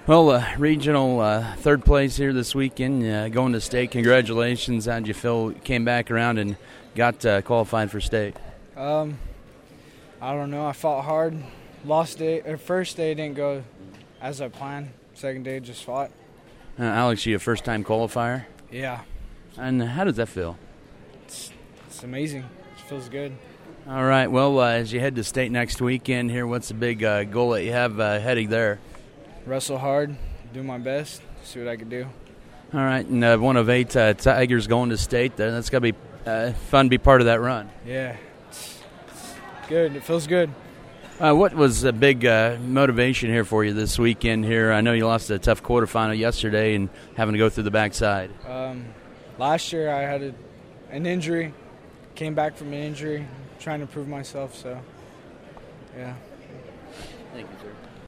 Well, regional third place here this weekend, going to state. Congratulations. How'd you feel? Came back around and got qualified for state. I don't know. I fought hard. Lost day. First day didn't go as I planned. Second day just fought. Alex, you a first-time qualifier? Yeah. And how does that feel? It's amazing. It feels good. All right. Well, as you head to state next weekend here, what's the big goal that you have heading there? Wrestle hard, do my best, see what I can do. All right. And one of 8 Tigers going to state. That's got to be fun to be part of that run. Yeah. It's good. It feels good. What was a big motivation here for you this weekend here? I know you lost a tough quarterfinal yesterday and having to go through the backside. Last year I had an injury, came back from an injury, trying to prove myself, so, yeah. Thank you.